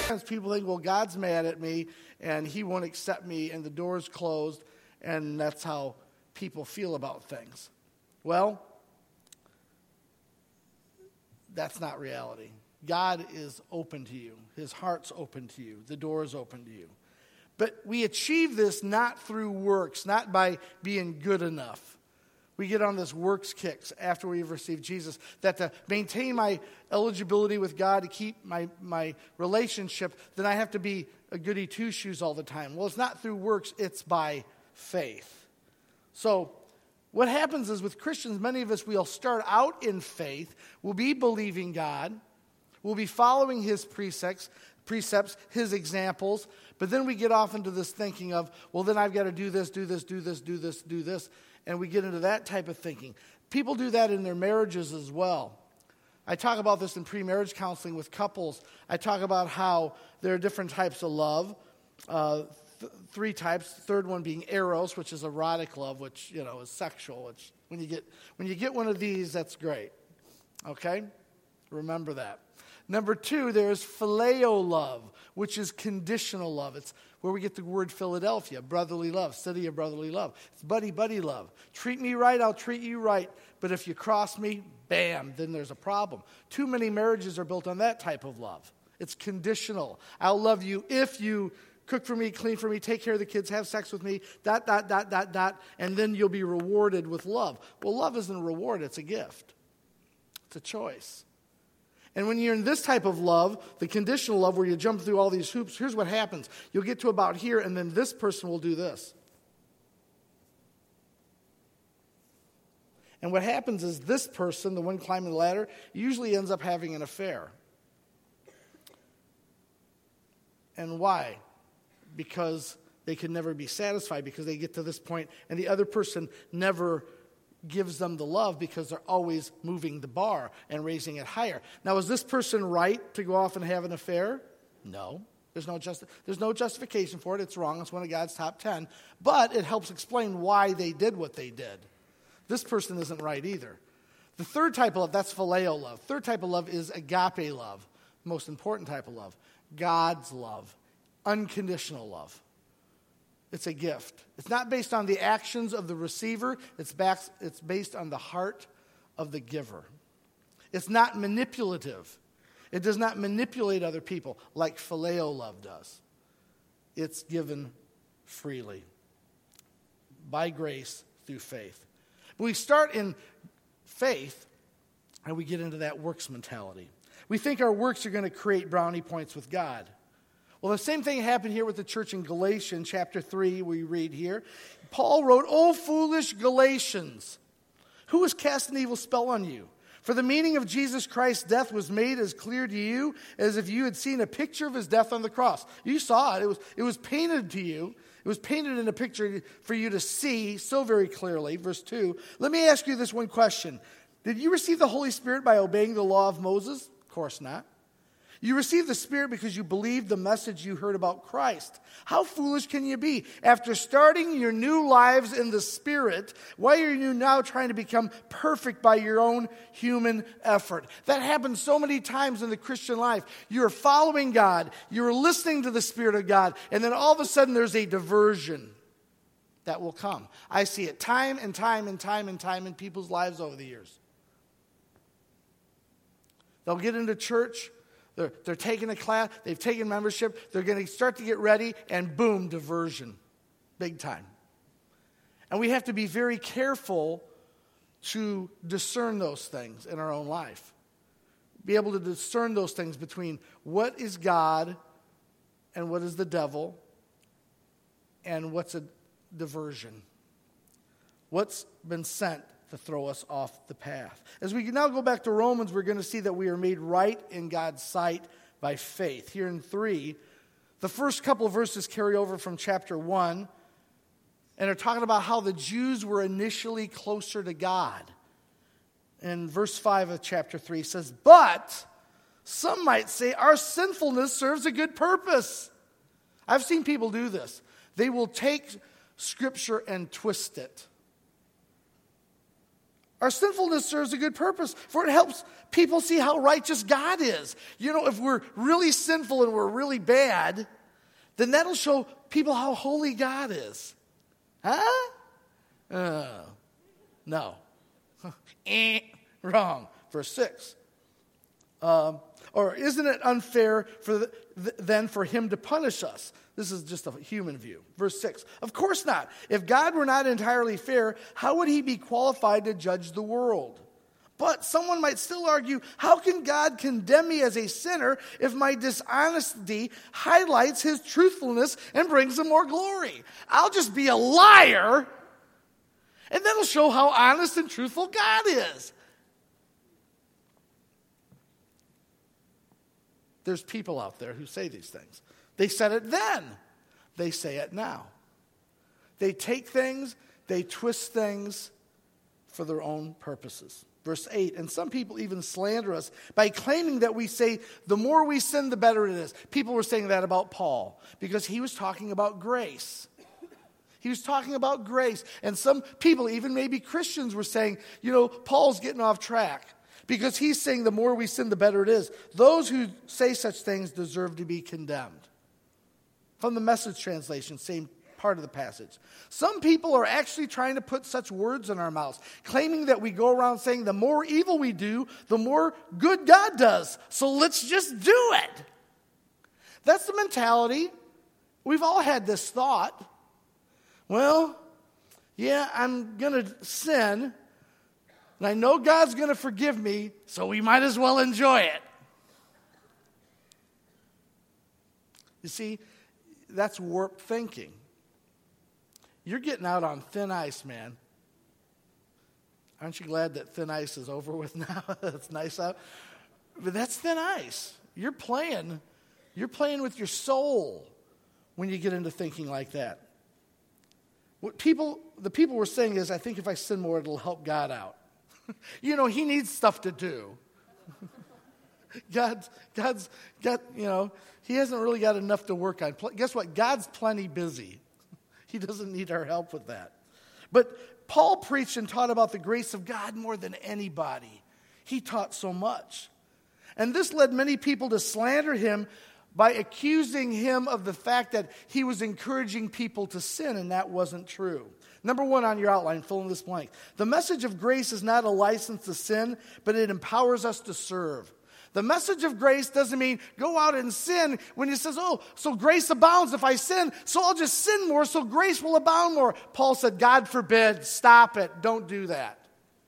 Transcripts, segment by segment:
People think, well, God's mad at me and he won't accept me and the door's closed, and that's how people feel about things. Well, that's not reality. God is open to you. His heart's open to you. The door is open to you. But we achieve this not through works, not by being good enough. We get on this works kicks after we've received Jesus, that to maintain my eligibility with God, to keep my relationship, then I have to be a goody two-shoes all the time. Well, it's not through works, it's by faith. So what happens is with Christians, many of us, we'll start out in faith, we'll be believing God, we'll be following his precepts, his examples, but then we get off into this thinking of, well, then I've got to do this, and we get into that type of thinking. People do that in their marriages as well. I talk about this in pre-marriage counseling with couples. I talk about how there are different types of love, 3 types. The third one being eros, which is erotic love, which is sexual. Which when you get one of these, that's great. Okay, remember that. Number 2, there's phileo love, which is conditional love. It's where we get the word Philadelphia, brotherly love, city of brotherly love. It's buddy love. Treat me right, I'll treat you right. But if you cross me, bam, then there's a problem. Too many marriages are built on that type of love. It's conditional. I'll love you if you cook for me, clean for me, take care of the kids, have sex with me, ... and then you'll be rewarded with love. Well, love isn't a reward, it's a gift. It's a choice. And when you're in this type of love, the conditional love where you jump through all these hoops, here's what happens. You'll get to about here, and then this person will do this. And what happens is this person, the one climbing the ladder, usually ends up having an affair. And why? Because they can never be satisfied, because they get to this point, and the other person never gives them the love because they're always moving the bar and raising it higher. Now, is this person right to go off and have an affair? No. There's no justification for it. It's wrong. It's one of God's top 10. But it helps explain why they did what they did. This person isn't right either. The third type of love, that's phileo love. Third type of love is agape love. Most important type of love. God's love. Unconditional love. It's a gift. It's not based on the actions of the receiver. It's based on the heart of the giver. It's not manipulative. It does not manipulate other people like phileo love does. It's given freely by grace through faith. But we start in faith and we get into that works mentality. We think our works are going to create brownie points with God. Well, the same thing happened here with the church in Galatians chapter 3, we read here. Paul wrote, "O foolish Galatians, who has cast an evil spell on you? For the meaning of Jesus Christ's death was made as clear to you as if you had seen a picture of his death on the cross." You saw it. It was painted to you. It was painted in a picture for you to see so very clearly. Verse 2, let me ask you this one question. Did you receive the Holy Spirit by obeying the law of Moses? Of course not. You received the Spirit because you believed the message you heard about Christ. How foolish can you be? After starting your new lives in the Spirit, why are you now trying to become perfect by your own human effort? That happens so many times in the Christian life. You're following God, you're listening to the Spirit of God, and then all of a sudden there's a diversion that will come. I see it time and time in people's lives over the years. They'll get into church. They're taking a class, they've taken membership, they're going to start to get ready, and boom, diversion. Big time. And we have to be very careful to discern those things in our own life. Be able to discern those things between what is God and what is the devil and what's a diversion. What's been sent to throw us off the path. As we now go back to Romans, we're going to see that we are made right in God's sight by faith. Here in 3, the first couple of verses carry over from chapter 1, and are talking about how the Jews were initially closer to God. And verse 5 of chapter 3 says, "But some might say our sinfulness serves a good purpose." I've seen people do this. They will take Scripture and twist it. Our sinfulness serves a good purpose, for it helps people see how righteous God is. You know, if we're really sinful and we're really bad, then that'll show people how holy God is. Huh? No. Wrong. Verse 6. Or isn't it unfair then for him to punish us? This is just a human view. Verse 6. Of course not. If God were not entirely fair, how would he be qualified to judge the world? But someone might still argue, how can God condemn me as a sinner if my dishonesty highlights his truthfulness and brings him more glory? I'll just be a liar, and that'll show how honest and truthful God is. There's people out there who say these things. They said it then. They say it now. They take things, they twist things for their own purposes. Verse 8, and some people even slander us by claiming that we say the more we sin, the better it is. People were saying that about Paul because he was talking about grace. He was talking about grace. And some people, even maybe Christians, were saying, you know, Paul's getting off track. Because he's saying the more we sin, the better it is. Those who say such things deserve to be condemned. From the Message translation, same part of the passage. Some people are actually trying to put such words in our mouths, claiming that we go around saying the more evil we do, the more good God does. So let's just do it. That's the mentality. We've all had this thought. Well, yeah, I'm going to sin. And I know God's going to forgive me, so we might as well enjoy it. You see, that's warped thinking. You're getting out on thin ice, man. Aren't you glad that thin ice is over with now? It's nice out. But that's thin ice. You're playing with your soul when you get into thinking like that. The people were saying is, I think if I sin more, it'll help God out. You know, he needs stuff to do. God's got, you know, he hasn't really got enough to work on. Guess what? God's plenty busy. He doesn't need our help with that. But Paul preached and taught about the grace of God more than anybody. He taught so much. And this led many people to slander him by accusing him of the fact that he was encouraging people to sin, and that wasn't true. Number 1 on your outline, fill in this blank. The message of grace is not a license to sin, but it empowers us to serve. The message of grace doesn't mean go out and sin when it says, oh, so grace abounds if I sin, so I'll just sin more so grace will abound more. Paul said, God forbid, stop it, don't do that.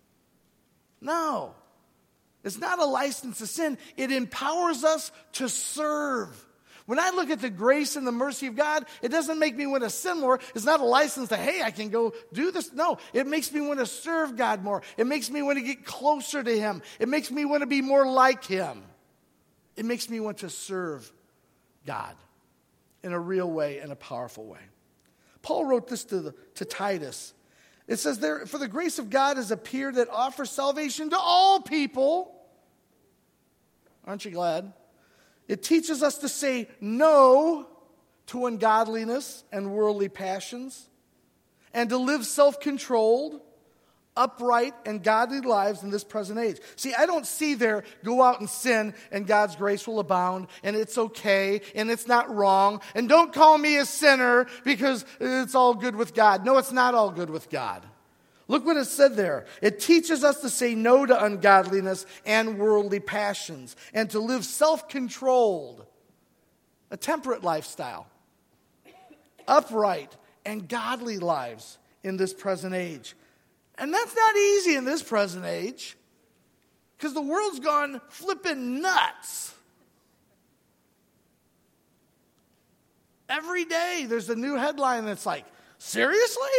No, it's not a license to sin. It empowers us to serve. When I look at the grace and the mercy of God, it doesn't make me want to sin more. It's not a license to, hey, I can go do this. No, it makes me want to serve God more. It makes me want to get closer to him. It makes me want to be more like him. It makes me want to serve God in a real way, in a powerful way. Paul wrote this to Titus. It says there, for the grace of God has appeared that offers salvation to all people. Aren't you glad? It teaches us to say no to ungodliness and worldly passions and to live self-controlled, upright, and godly lives in this present age. See, I don't see there, go out and sin and God's grace will abound and it's okay and it's not wrong and don't call me a sinner because it's all good with God. No, it's not all good with God. Look what it said there. It teaches us to say no to ungodliness and worldly passions and to live self-controlled, a temperate lifestyle, upright and godly lives in this present age. And that's not easy in this present age because the world's gone flipping nuts. Every day there's a new headline that's like, seriously?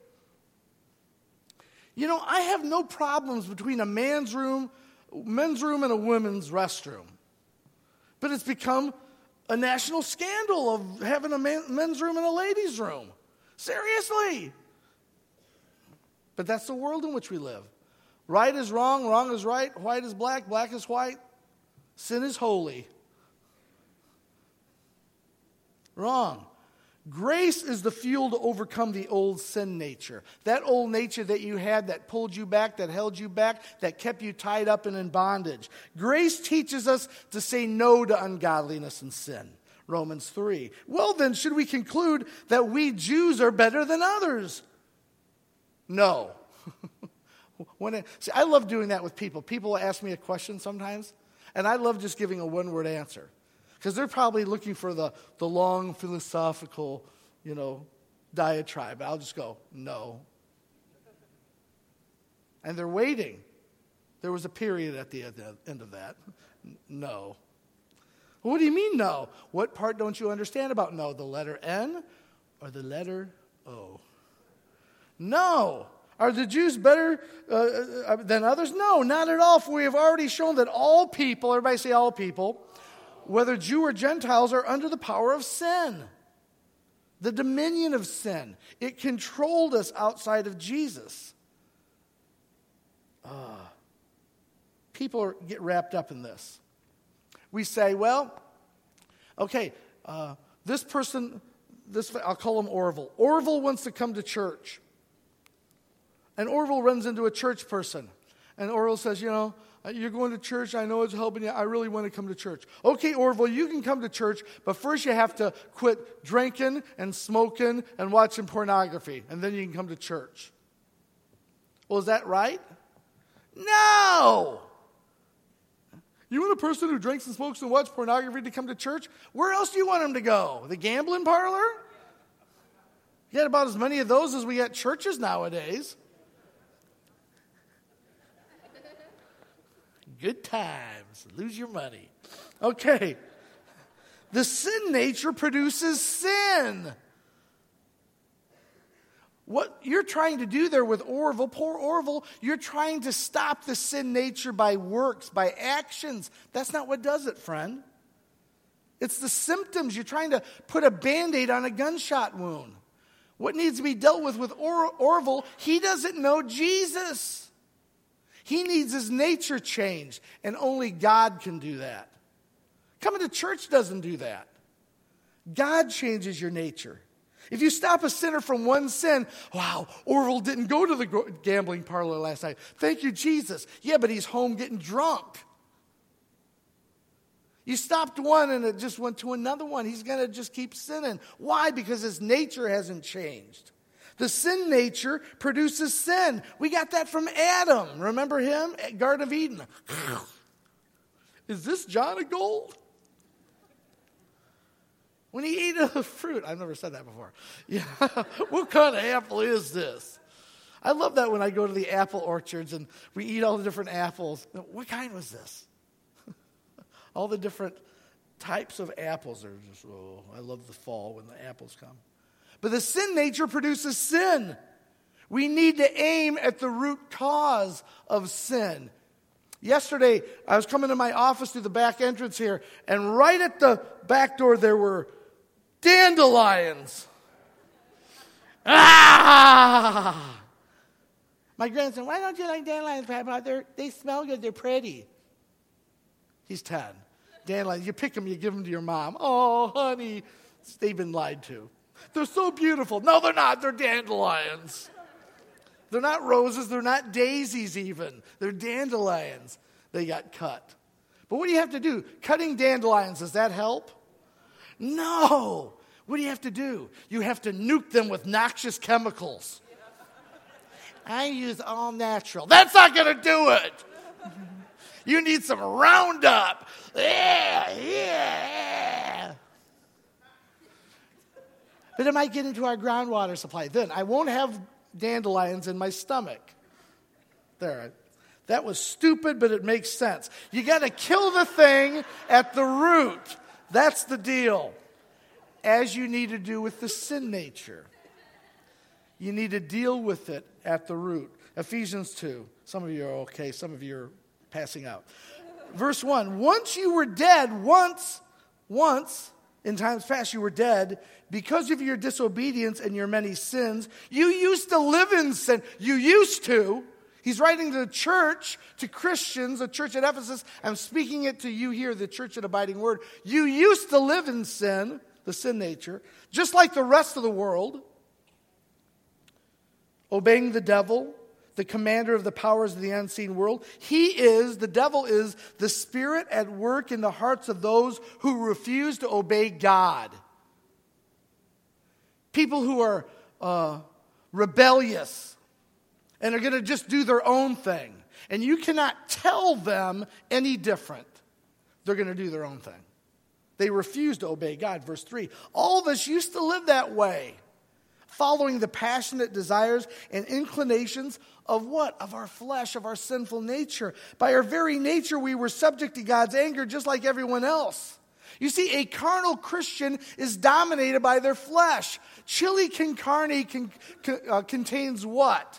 You know, I have no problems between a men's room and a women's restroom. But it's become a national scandal of having a men's room and a ladies' room. Seriously. But that's the world in which we live. Right is wrong, wrong is right, white is black, black is white. Sin is holy. Wrong. Grace is the fuel to overcome the old sin nature. That old nature that you had that pulled you back, that held you back, that kept you tied up and in bondage. Grace teaches us to say no to ungodliness and sin. Romans 3. Well then, should we conclude that we Jews are better than others? No. I love doing that with people. People ask me a question sometimes, and I love just giving a one-word answer. Because they're probably looking for the long philosophical, diatribe. I'll just go, no. And they're waiting. There was a period at the end of that. No. What do you mean no? What part don't you understand about no? The letter N or the letter O? No. Are the Jews better than others? No, not at all. For we have already shown that all people, everybody say all people, whether Jew or Gentiles, are under the power of sin. The dominion of sin. It controlled us outside of Jesus. People get wrapped up in this. We say, well, okay, this person, I'll call him Orville. Orville wants to come to church. And Orville runs into a church person. And Orville says, you're going to church. I know it's helping you. I really want to come to church. Okay, Orville, you can come to church, but first you have to quit drinking and smoking and watching pornography, and then you can come to church. Well, is that right? No! You want a person who drinks and smokes and watches pornography to come to church? Where else do you want him to go? The gambling parlor? You got about as many of those as we got churches nowadays. Good times. Lose your money. Okay. The sin nature produces sin. What you're trying to do there with Orville, poor Orville, you're trying to stop the sin nature by works, by actions. That's not what does it, friend. It's the symptoms. You're trying to put a Band-Aid on a gunshot wound. What needs to be dealt with Orville, he doesn't know Jesus. He needs his nature changed, and only God can do that. Coming to church doesn't do that. God changes your nature. If you stop a sinner from one sin, wow, Orville didn't go to the gambling parlor last night. Thank you, Jesus. Yeah, but he's home getting drunk. You stopped one and it just went to another one. He's going to just keep sinning. Why? Because his nature hasn't changed. The sin nature produces sin. We got that from Adam. Remember him at Garden of Eden? Is this John of gold? When he ate of the fruit. I've never said that before. Yeah. What kind of apple is this? I love that when I go to the apple orchards and we eat all the different apples. What kind was this? All the different types of apples are just, I love the fall when the apples come. But the sin nature produces sin. We need to aim at the root cause of sin. Yesterday, I was coming to my office through the back entrance here, and right at the back door there were dandelions. Ah! My grandson, why don't you like dandelions, Papa? They smell good, they're pretty. He's 10. Dandelions, you pick them, you give them to your mom. Oh, honey, they've been lied to. They're so beautiful. No, they're not. They're dandelions. They're not roses. They're not daisies even. They're dandelions. They got cut. But what do you have to do? Cutting dandelions, does that help? No. What do you have to do? You have to nuke them with noxious chemicals. I use all natural. That's not going to do it. You need some Roundup. Yeah. But it might get into our groundwater supply. Then I won't have dandelions in my stomach. There. That was stupid, but it makes sense. You got to kill the thing at the root. That's the deal. As you need to do with the sin nature. You need to deal with it at the root. Ephesians 2. Some of you are okay. Some of you are passing out. Verse 1. Once you were dead, once, in times past you were dead, because of your disobedience and your many sins. You used to live in sin. You used to. He's writing to the church, to Christians, a church at Ephesus. I'm speaking it to you here, the church at Abiding Word. You used to live in sin. the sin nature, just like the rest of the world, obeying the devil, the commander of the powers of the unseen world. The devil is the spirit at work in the hearts of those who refuse to obey God. People who are rebellious and are going to just do their own thing. And you cannot tell them any different. They're going to do their own thing. They refuse to obey God. Verse 3, all of us used to live that way, following the passionate desires and inclinations of what? Of our flesh, of our sinful nature. By our very nature, we were subject to God's anger just like everyone else. You see, a carnal Christian is dominated by their flesh. Chili con carne contains what?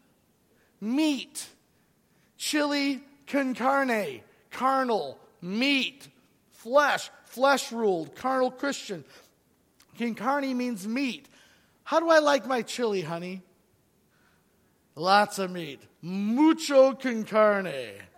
Meat. Chili con carne, carnal, meat, flesh ruled, carnal Christian. Con carne means meat. How do I like my chili, honey? Lots of meat. Mucho con carne.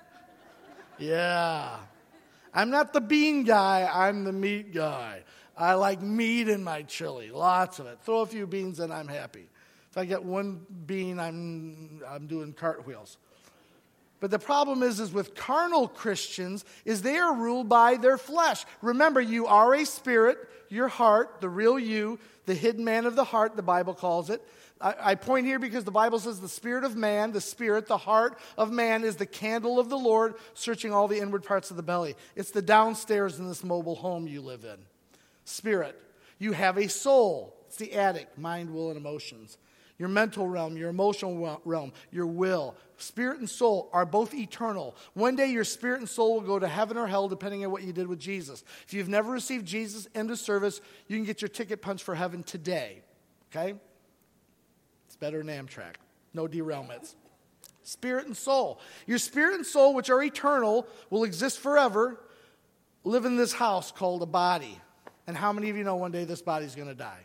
Yeah. I'm not the bean guy, I'm the meat guy. I like meat in my chili, lots of it. Throw a few beans in, I'm happy. If I get one bean, I'm doing cartwheels. But the problem is with carnal Christians is they are ruled by their flesh. Remember, you are a spirit, your heart, the real you, the hidden man of the heart, the Bible calls it. I point here because the Bible says the spirit of man, the heart of man is the candle of the Lord, searching all the inward parts of the belly. It's the downstairs in this mobile home you live in. Spirit. You have a soul. It's the attic, mind, will, and emotions. Your mental realm, your emotional realm, your will. Spirit and soul are both eternal. One day your spirit and soul will go to heaven or hell depending on what you did with Jesus. If you've never received Jesus into service, you can get your ticket punched for heaven today. Okay? It's better than Amtrak. No derailments. Spirit and soul. Your spirit and soul, which are eternal, will exist forever, live in this house called a body. And how many of you know one day this body's going to die?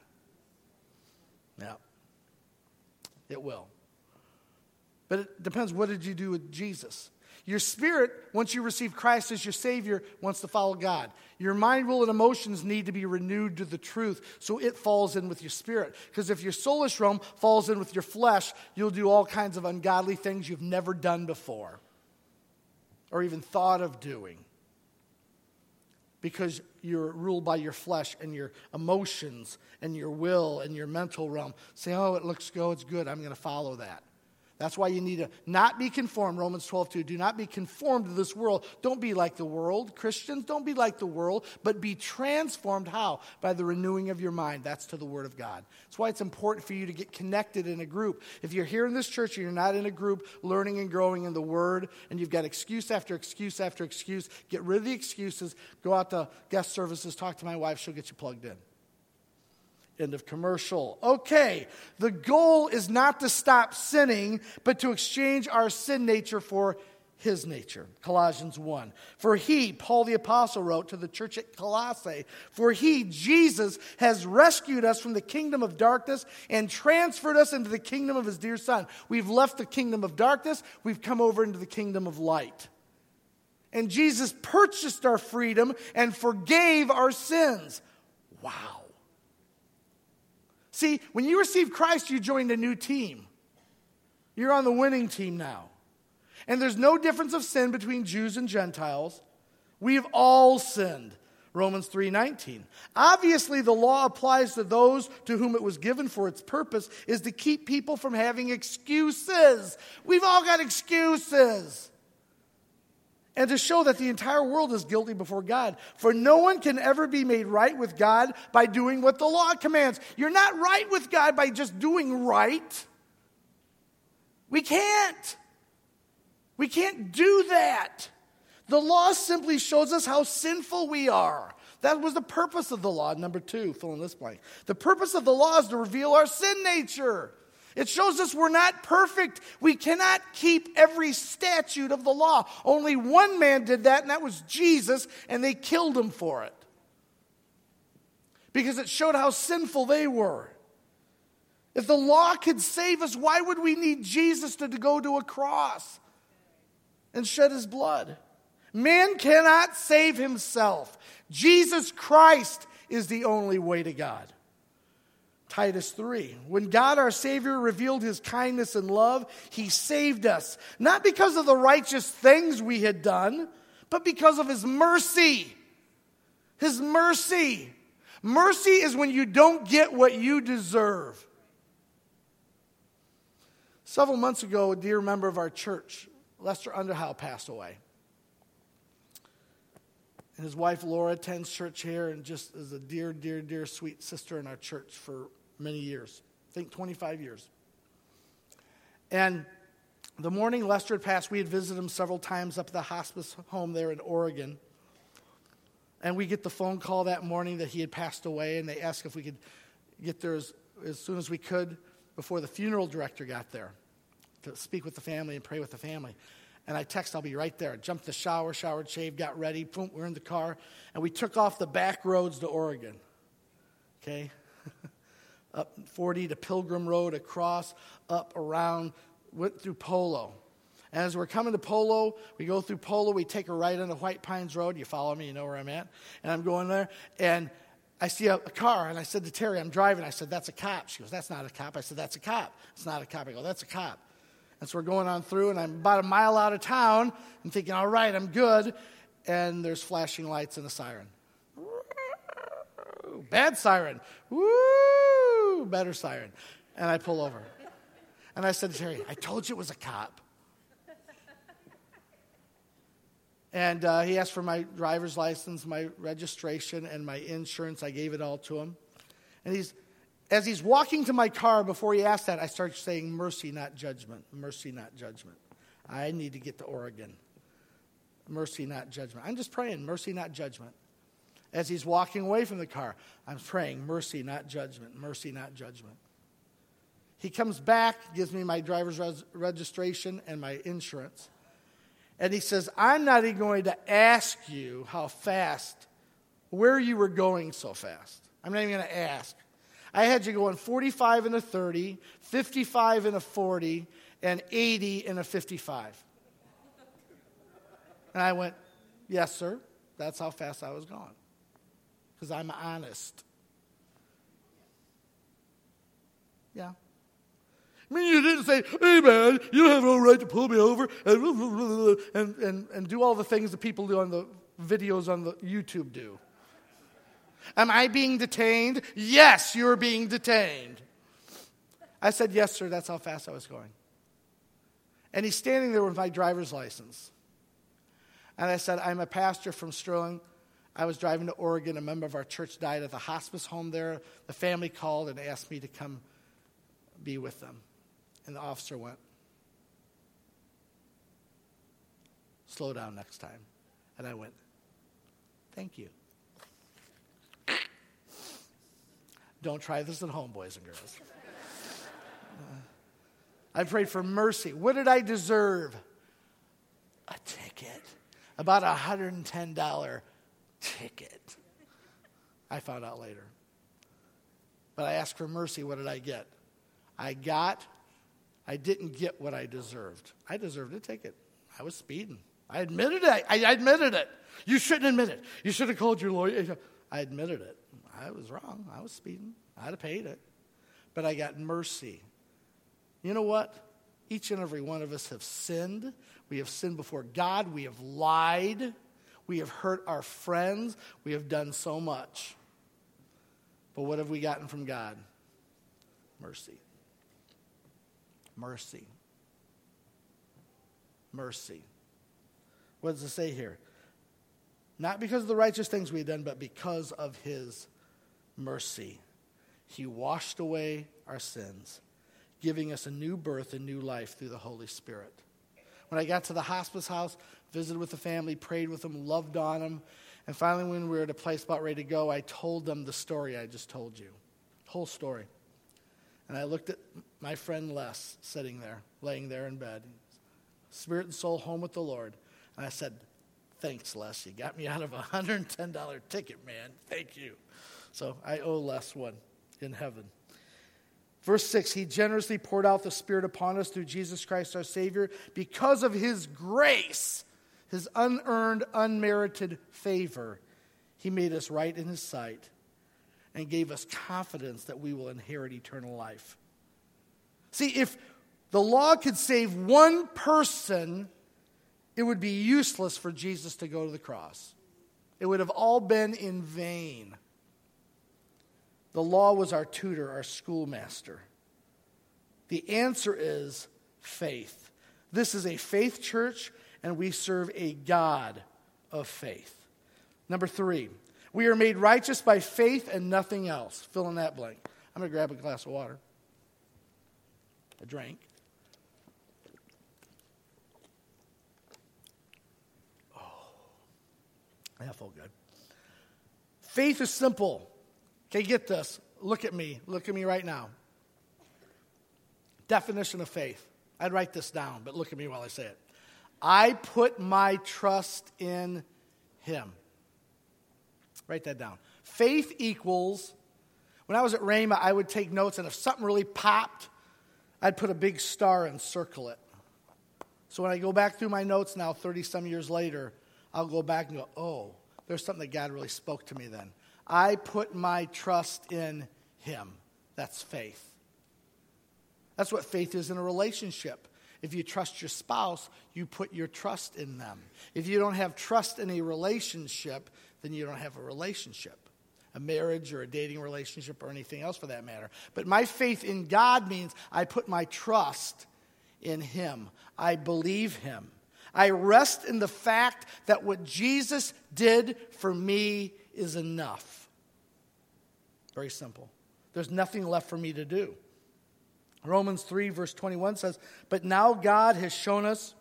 Yeah. It will. But it depends, what did you do with Jesus? Your spirit, once you receive Christ as your Savior, wants to follow God. Your mind, will, and emotions need to be renewed to the truth, so it falls in with your spirit. Because if your soulish realm falls in with your flesh, you'll do all kinds of ungodly things you've never done before or even thought of doing. Because you're ruled by your flesh and your emotions and your will and your mental realm. Say, oh, it looks good, it's good, I'm going to follow that. That's why you need to not be conformed. Romans 12:2. Do not be conformed to this world. Don't be like the world. Christians, don't be like the world, but be transformed. How? By the renewing of your mind. That's to the Word of God. That's why it's important for you to get connected in a group. If you're here in this church and you're not in a group learning and growing in the Word, and you've got excuse after excuse after excuse, get rid of the excuses. Go out to guest services. Talk to my wife. She'll get you plugged in. End of commercial. Okay, the goal is not to stop sinning, but to exchange our sin nature for His nature. Colossians 1. For He, Paul the Apostle wrote to the church at Colossae, for He, Jesus, has rescued us from the kingdom of darkness and transferred us into the kingdom of His dear Son. We've left the kingdom of darkness, we've come over into the kingdom of light. And Jesus purchased our freedom and forgave our sins. Wow. See, when you received Christ, you joined a new team. You're on the winning team now. And there's no difference of sin between Jews and Gentiles. We've all sinned. Romans 3:19. Obviously, the law applies to those to whom it was given for its purpose is to keep people from having excuses. We've all got excuses. And to show that the entire world is guilty before God. For no one can ever be made right with God by doing what the law commands. You're not right with God by just doing right. We can't. We can't do that. The law simply shows us how sinful we are. That was the purpose of the law. Number 2, fill in this blank. The purpose of the law is to reveal our sin nature. It shows us we're not perfect. We cannot keep every statute of the law. Only one man did that, and that was Jesus, and they killed him for it. Because it showed how sinful they were. If the law could save us, why would we need Jesus to go to a cross and shed His blood? Man cannot save himself. Jesus Christ is the only way to God. Titus 3, when God our Savior revealed his kindness and love, he saved us, not because of the righteous things we had done, but because of his mercy. His mercy. Mercy is when you don't get what you deserve. Several months ago, a dear member of our church, Lester Underhow, passed away. And his wife, Laura, attends church here and just is a dear, dear, dear, sweet sister in our church for many years. I think 25 years. And the morning Lester had passed, we had visited him several times up at the hospice home there in Oregon. And we get the phone call that morning that he had passed away, and they asked if we could get there as soon as we could before the funeral director got there to speak with the family and pray with the family. And I text, I'll be right there. Jumped the shower, showered, shaved, got ready. Boom, we're in the car. And we took off the back roads to Oregon. Okay? Up 40 to Pilgrim Road, across, up, around, went through Polo. And as we're coming to Polo, we go through Polo, we take a right onto White Pines Road. You follow me, you know where I'm at. And I'm going there, and I see a car, and I said to Terry, I'm driving. I said, that's a cop. She goes, that's not a cop. I said, that's a cop. It's not a cop. I go, that's a cop. And so we're going on through, and I'm about a mile out of town. I'm thinking, all right, I'm good. And there's flashing lights and a siren. Bad siren. Woo! Better siren. And I pull over. And I said to Terry, I told you it was a cop. And he asked for my driver's license, my registration, and my insurance. I gave it all to him. And as he's walking to my car, before he asked that, I started saying, mercy, not judgment. Mercy, not judgment. I need to get to Oregon. Mercy, not judgment. I'm just praying, mercy, not judgment. As he's walking away from the car, I'm praying, mercy, not judgment. Mercy, not judgment. He comes back, gives me my driver's registration and my insurance. And he says, I'm not even going to ask you where you were going so fast. I'm not even going to ask. I had you going 45 in a 30, 55 in a 40, and 80 in a 55. And I went, yes, sir. That's how fast I was going. Because I'm honest. Yeah. I mean, you didn't say, hey, man, you have no right to pull me over and do all the things that people do on the videos on the YouTube do. Am I being detained? Yes, you're being detained. I said, yes, sir, that's how fast I was going. And he's standing there with my driver's license. And I said, I'm a pastor from Sterling. I was driving to Oregon. A member of our church died at the hospice home there. The family called and asked me to come be with them. And the officer went, slow down next time. And I went, thank you. Don't try this at home, boys and girls. I prayed for mercy. What did I deserve? A ticket. About a $110 ticket. I found out later. But I asked for mercy. What did I get? I didn't get what I deserved. I deserved a ticket. I was speeding. I admitted it. I admitted it. You shouldn't admit it. You should have called your lawyer. I admitted it. I was wrong. I was speeding. I'd have paid it. But I got mercy. You know what? Each and every one of us have sinned. We have sinned before God. We have lied. We have hurt our friends. We have done so much. But what have we gotten from God? Mercy. Mercy. Mercy. What does it say here? Not because of the righteous things we've done, but because of his mercy. He washed away our sins, giving us a new birth and new life through the Holy Spirit. When I got to the hospice house, visited with the family, prayed with them, loved on them, and finally when we were at a place about ready to go, I told them the story I just told you. Whole story. And I looked at my friend Les sitting there, laying there in bed, spirit and soul home with the Lord. And I said, thanks, Les. You got me out of a $110 ticket, man. Thank you. So I owe Les one in heaven. Verse 6, he generously poured out the Spirit upon us through Jesus Christ our Savior because of his grace, his unearned, unmerited favor. He made us right in his sight. and gave us confidence that we will inherit eternal life. See, if the law could save one person, it would be useless for Jesus to go to the cross. It would have all been in vain. The law was our tutor, our schoolmaster. The answer is faith. This is a faith church, and we serve a God of faith. Number 3, we are made righteous by faith and nothing else. Fill in that blank. I'm going to grab a glass of water. A drink. Oh, that felt good. Faith is simple. Okay, get this. Look at me. Look at me right now. Definition of faith. I'd write this down, but look at me while I say it. I put my trust in Him. Write that down. Faith equals, when I was at Rhema, I would take notes, and if something really popped, I'd put a big star and circle it. So when I go back through my notes now, 30-some years later, I'll go back and go, oh, there's something that God really spoke to me then. I put my trust in Him. That's faith. That's what faith is in a relationship. If you trust your spouse, you put your trust in them. If you don't have trust in a relationship, then you don't have a relationship, a marriage or a dating relationship or anything else for that matter. But my faith in God means I put my trust in Him. I believe Him. I rest in the fact that what Jesus did for me is enough. Very simple. There's nothing left for me to do. Romans 3 verse 21 says, but now God's shown us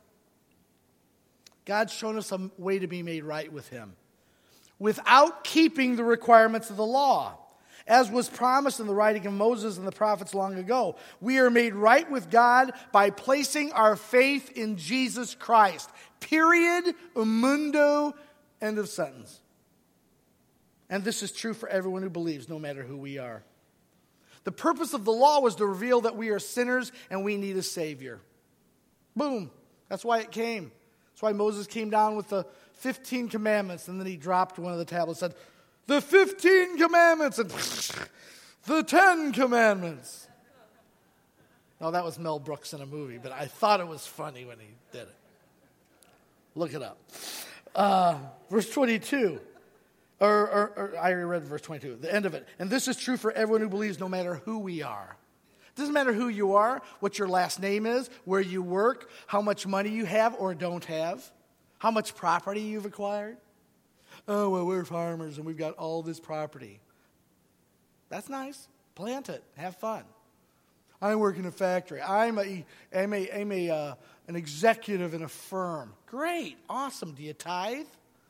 a way to be made right with Him without keeping the requirements of the law. As was promised in the writing of Moses and the prophets long ago, we are made right with God by placing our faith in Jesus Christ. Period, umundo, end of sentence. And this is true for everyone who believes, no matter who we are. The purpose of the law was to reveal that we are sinners and we need a Savior. Boom. That's why it came. That's why Moses came down with the 15 commandments, and then he dropped one of the tablets and said, the 15 commandments and the 10 commandments. No, that was Mel Brooks in a movie, but I thought it was funny when he did it. Look it up. Verse 22. I already read verse 22, the end of it. And this is true for everyone who believes, no matter who we are. It doesn't matter who you are, what your last name is, where you work, how much money you have or don't have, how much property you've acquired. Oh, well, we're farmers and we've got all this property. That's nice. Plant it. Have fun. I work in a factory. I'm an executive in a firm. Great. Awesome. Do you tithe?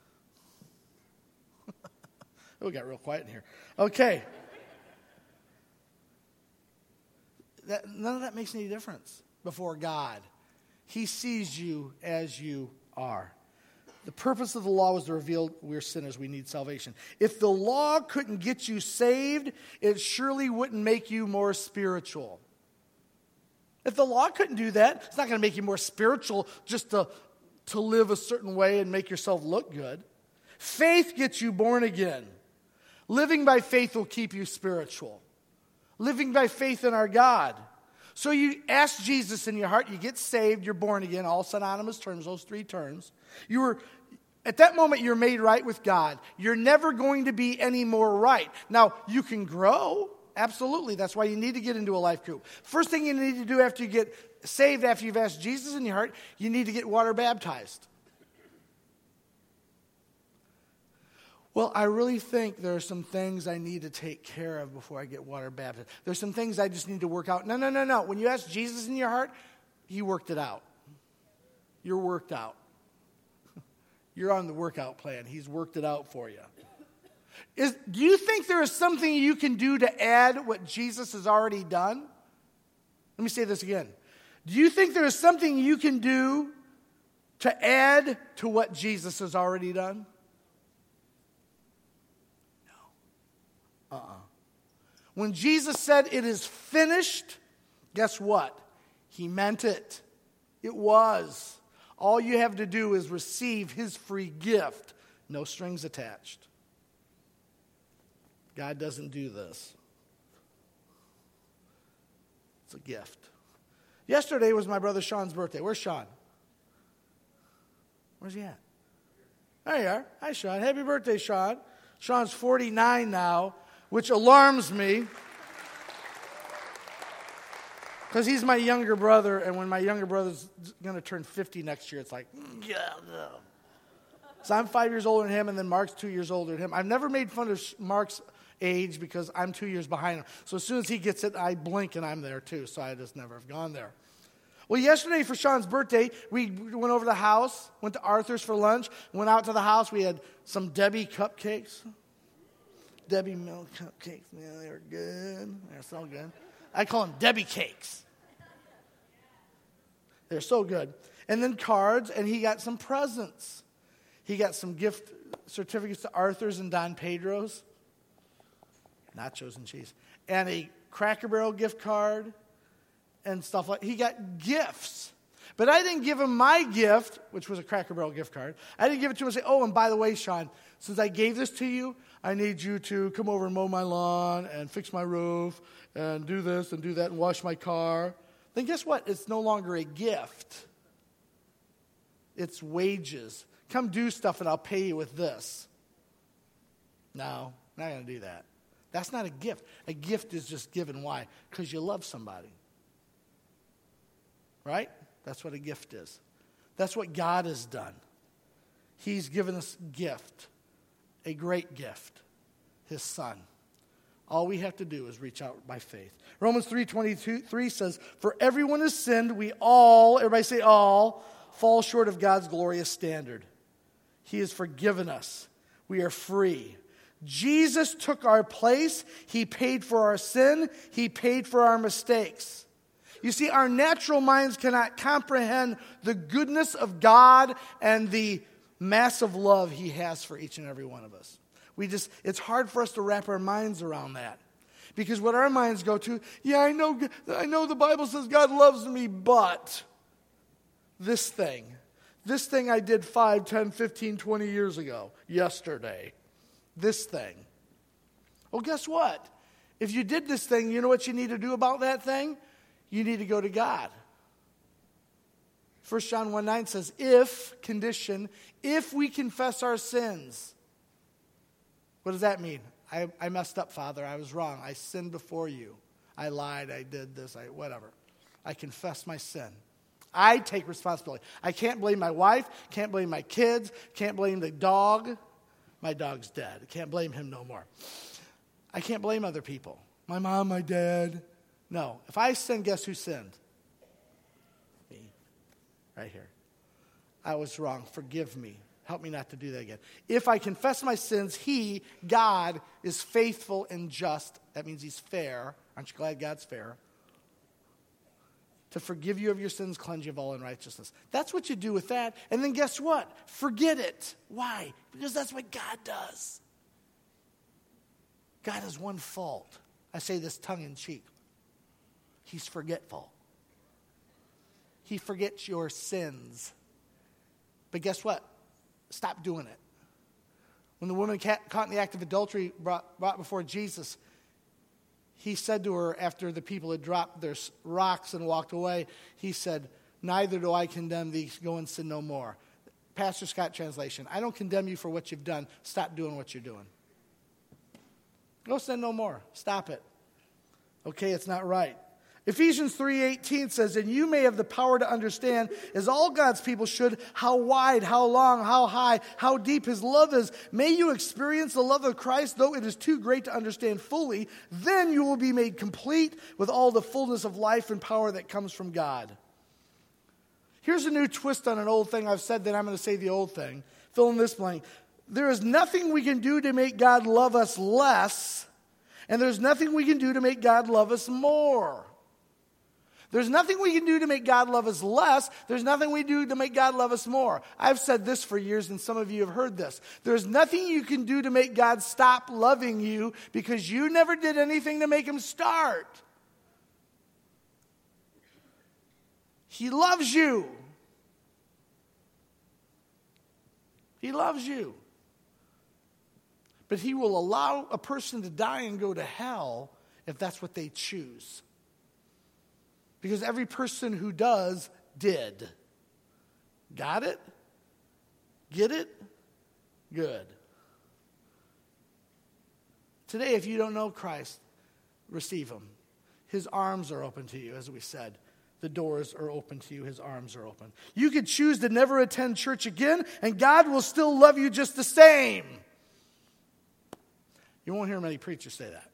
Oh, it got real quiet in here. Okay. None of that makes any difference before God. He sees you as you are. The purpose of the law was to reveal we're sinners. We need salvation. If the law couldn't get you saved, it surely wouldn't make you more spiritual. If the law couldn't do that, it's not going to make you more spiritual just to live a certain way and make yourself look good. Faith gets you born again. Living by faith will keep you spiritual. Living by faith in our God. So you ask Jesus in your heart, you get saved, you're born again, all synonymous terms, those 3 terms. At that moment, you're made right with God. You're never going to be any more right. Now, you can grow. Absolutely. That's why you need to get into a life group. First thing you need to do after you get saved, after you've asked Jesus in your heart, you need to get water baptized. Well, I really think there are some things I need to take care of before I get water baptized. There's some things I just need to work out. No. When you ask Jesus in your heart, He worked it out. You're worked out. You're on the workout plan. He's worked it out for you. Do you think there is something you can do to add what Jesus has already done? Let me say this again. Do you think there is something you can do to add to what Jesus has already done? When Jesus said it is finished, guess what? He meant it. It was. All you have to do is receive His free gift. No strings attached. God doesn't do this. It's a gift. Yesterday was my brother Sean's birthday. Where's Sean? Where's he at? There you are. Hi, Sean. Happy birthday, Sean. Sean's 49 now, which alarms me. Because he's my younger brother, and when my younger brother's going to turn 50 next year, it's like, yeah. So I'm 5 years older than him, and then Mark's 2 years older than him. I've never made fun of Mark's age because I'm 2 years behind him. So as soon as he gets it, I blink and I'm there too. So I just never have gone there. Well, yesterday for Sean's birthday, we went over to the house, went to Arthur's for lunch, went out to the house. We had some Debbie cupcakes. Debbie milk cupcakes, man, they were good. They're so good. I call them Debbie cakes. They're so good. And then cards, and he got some presents. He got some gift certificates to Arthur's and Don Pedro's. Nachos and cheese. And a Cracker Barrel gift card and stuff like that. He got gifts. But I didn't give him my gift, which was a Cracker Barrel gift card. I didn't give it to him and say, oh, and by the way, Sean, since I gave this to you, I need you to come over and mow my lawn and fix my roof and do this and do that and wash my car. Then guess what? It's no longer a gift. It's wages. Come do stuff and I'll pay you with this. No, I'm not going to do that. That's not a gift. A gift is just given. Why? Because you love somebody. Right? That's what a gift is. That's what God has done. He's given us a gift, a great gift, his son. All we have to do is reach out by faith. Romans 3:23 says, for everyone has sinned, we all, everybody say all, fall short of God's glorious standard. He has forgiven us. We are free. Jesus took our place. He paid for our sin. He paid for our mistakes. You see, our natural minds cannot comprehend the goodness of God and the massive love he has for each and every one of us. It's hard for us to wrap our minds around that. Because what our minds go to, yeah, I know the Bible says God loves me, but this thing I did 5, 10, 15, 20 years ago, yesterday, this thing. Well, guess what? If you did this thing, you know what you need to do about that thing? You need to go to God. 1 John 1:9 says, if we confess our sins. What does that mean? I messed up, Father. I was wrong. I sinned before you. I lied. I did this. Whatever. I confess my sin. I take responsibility. I can't blame my wife. Can't blame my kids. Can't blame the dog. My dog's dead. I can't blame him no more. I can't blame other people. My mom, my dad. No. If I sin, guess who sinned? Me. Right here. I was wrong. Forgive me. Help me not to do that again. If I confess my sins, he, God, is faithful and just. That means he's fair. Aren't you glad God's fair? To forgive you of your sins, cleanse you of all unrighteousness. That's what you do with that. And then guess what? Forget it. Why? Because that's what God does. God has one fault. I say this tongue in cheek. He's forgetful. He forgets your sins. But guess what? Stop doing it. When the woman caught in the act of adultery brought before Jesus, he said to her after the people had dropped their rocks and walked away, he said, neither do I condemn thee, go and sin no more. Pastor Scott translation, I don't condemn you for what you've done. Stop doing what you're doing. Go sin no more. Stop it. Okay, it's not right. Ephesians 3:18 says, and you may have the power to understand, as all God's people should, how wide, how long, how high, how deep his love is. May you experience the love of Christ, though it is too great to understand fully. Then you will be made complete with all the fullness of life and power that comes from God. Here's a new twist on an old thing I've said, then I'm going to say the old thing. Fill in this blank. There is nothing we can do to make God love us less, and there's nothing we can do to make God love us more. There's nothing we can do to make God love us less. There's nothing we do to make God love us more. I've said this for years, and some of you have heard this. There's nothing you can do to make God stop loving you because you never did anything to make him start. He loves you. He loves you. But he will allow a person to die and go to hell if that's what they choose. Because every person who does, did. Got it? Get it? Good. Today, if you don't know Christ, receive him. His arms are open to you, as we said. The doors are open to you. His arms are open. You could choose to never attend church again, and God will still love you just the same. You won't hear many preachers say that.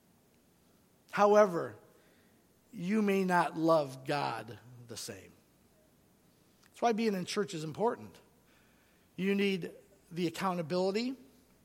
However, you may not love God the same. That's why being in church is important. You need the accountability.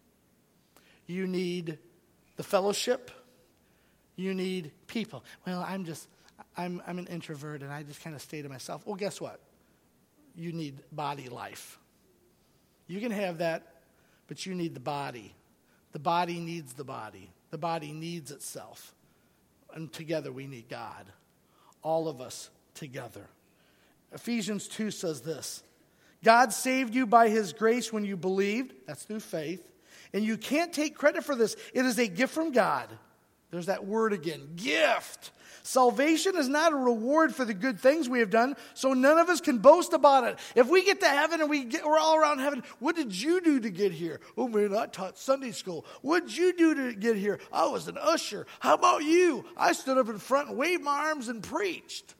You need the fellowship. You need people. Well, I'm an introvert and I just kind of stay to myself. Well, guess what? You need body life. You can have that, but you need the body. The body needs the body. The body needs itself. And together we need God. All of us together. Ephesians 2 says this. God saved you by his grace when you believed. That's through faith. And you can't take credit for this. It is a gift from God. There's that word again. Gift. Salvation is not a reward for the good things we have done, so none of us can boast about it. If we get to heaven and we're all around heaven, what did you do to get here? Oh man, I taught Sunday school. What did you do to get here? I was an usher. How about you? I stood up in front and waved my arms and preached.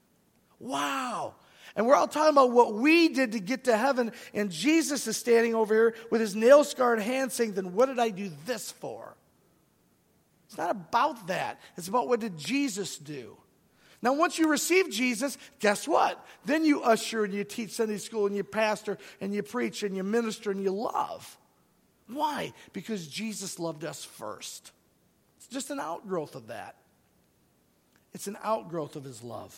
Wow. And we're all talking about what we did to get to heaven, and Jesus is standing over here with his nail-scarred hand saying, then what did I do this for? It's not about that. It's about what did Jesus do. Now, once you receive Jesus, guess what? Then you usher and you teach Sunday school and you pastor and you preach and you minister and you love. Why? Because Jesus loved us first. It's just an outgrowth of that. It's an outgrowth of his love.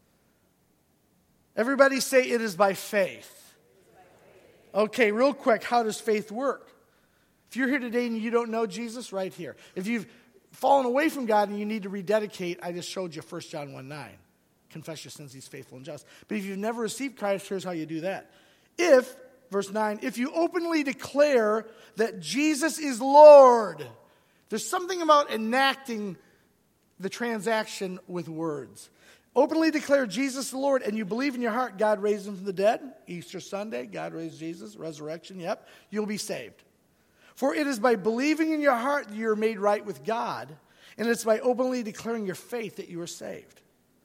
Everybody say it is by faith. Okay, real quick, how does faith work? If you're here today and you don't know Jesus, right here. If you've fallen away from God and you need to rededicate, I just showed you 1 John 1:9. Confess your sins, he's faithful and just. But if you've never received Christ, here's how you do that. Verse 9, if you openly declare that Jesus is Lord, there's something about enacting the transaction with words. Openly declare Jesus the Lord, and you believe in your heart God raised him from the dead. Easter Sunday, God raised Jesus, resurrection, yep, you'll be saved. For it is by believing in your heart that you are made right with God, and it's by openly declaring your faith that you are saved.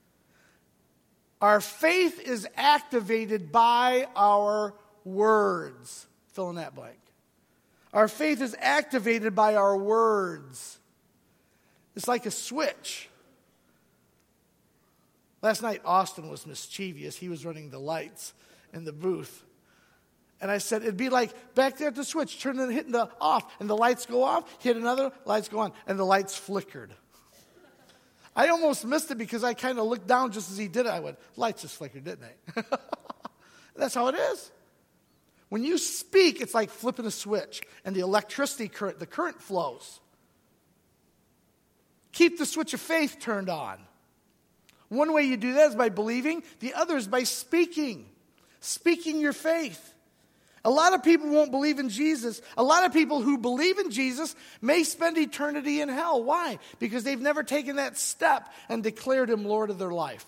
Our faith is activated by our words. Fill in that blank. Our faith is activated by our words. It's like a switch. Last night, Austin was mischievous. He was running the lights in the booth. And I said, it'd be like back there at the switch, turning and hitting the off, and the lights go off, hit another, lights go on, and the lights flickered. I almost missed it because I kind of looked down just as he did it. I went, lights just flickered, didn't they? That's how it is. When you speak, it's like flipping a switch, and the electricity current, the current flows. Keep the switch of faith turned on. One way you do that is by believing. The other is by speaking. Speaking your faith. A lot of people won't believe in Jesus. A lot of people who believe in Jesus may spend eternity in hell. Why? Because they've never taken that step and declared him Lord of their life.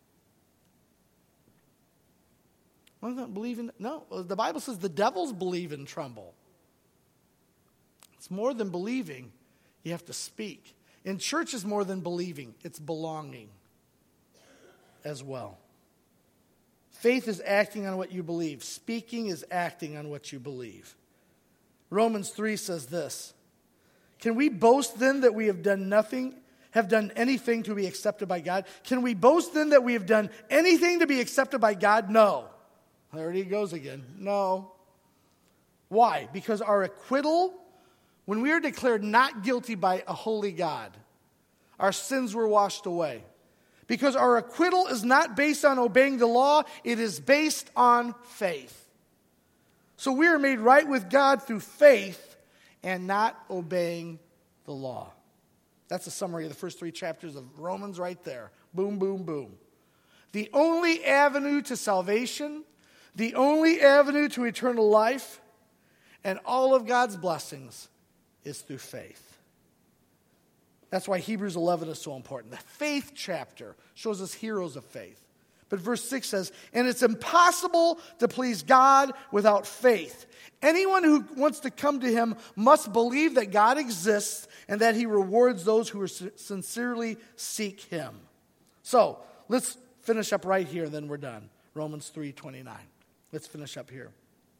Well, not believing. No, the Bible says the devils believe and tremble. It's more than believing. You have to speak. In church is more than believing. It's belonging as well. Faith is acting on what you believe. Speaking is acting on what you believe. Romans 3 says this. Can we boast then that we have done anything to be accepted by God? Can we boast then that we have done anything to be accepted by God? No. There he goes again. No. Why? Because our acquittal, when we are declared not guilty by a holy God, our sins were washed away. Because our acquittal is not based on obeying the law, it is based on faith. So we are made right with God through faith and not obeying the law. That's a summary of the first 3 chapters of Romans right there. Boom, boom, boom. The only avenue to salvation, the only avenue to eternal life, and all of God's blessings is through faith. That's why Hebrews 11 is so important. The faith chapter shows us heroes of faith. But verse 6 says, and it's impossible to please God without faith. Anyone who wants to come to him must believe that God exists and that he rewards those who sincerely seek him. So, let's finish up right here, then we're done. Romans 3:29. Let's finish up here.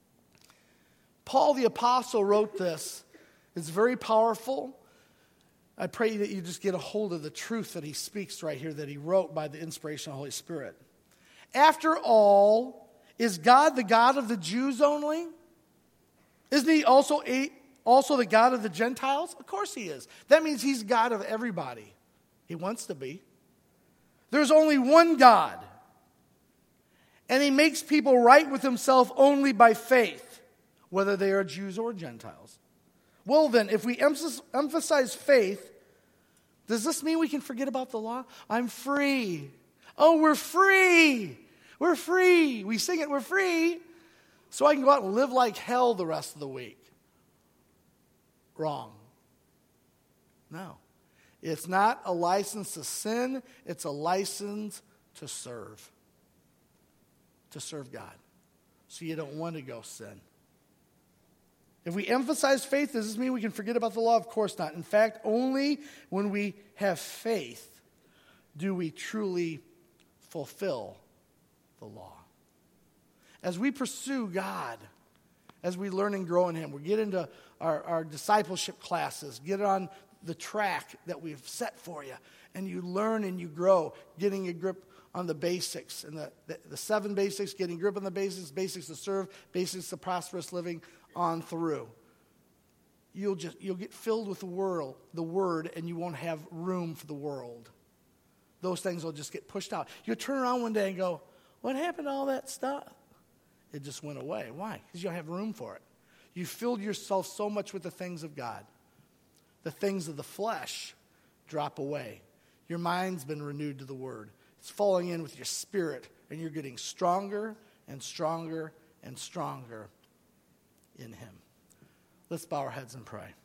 Paul the Apostle wrote this. It's very powerful. I pray that you just get a hold of the truth that he speaks right here, that he wrote by the inspiration of the Holy Spirit. After all, is God the God of the Jews only? Isn't he also the God of the Gentiles? Of course he is. That means he's God of everybody. He wants to be. There's only one God. And he makes people right with himself only by faith, whether they are Jews or Gentiles. Well then, if we emphasize faith, does this mean we can forget about the law? I'm free. Oh, we're free. We're free. We sing it, we're free. So I can go out and live like hell the rest of the week. Wrong. No. It's not a license to sin. It's a license to serve. To serve God. So you don't want to go sin. If we emphasize faith, does this mean we can forget about the law? Of course not. In fact, only when we have faith do we truly fulfill the law. As we pursue God, as we learn and grow in him, we get into our discipleship classes, get on the track that we've set for you, and you learn and you grow, getting a grip on the basics, and the 7 basics, getting grip on the basics, basics to serve, basics to prosperous living, on through. You'll get filled with the word, and you won't have room for the world. Those things will just get pushed out. You'll turn around one day and go, what happened to all that stuff? It just went away. Why? Because you don't have room for it. You filled yourself so much with the things of God. The things of the flesh drop away. Your mind's been renewed to the word. It's falling in with your spirit, and you're getting stronger and stronger and stronger in him. Let's bow our heads and pray.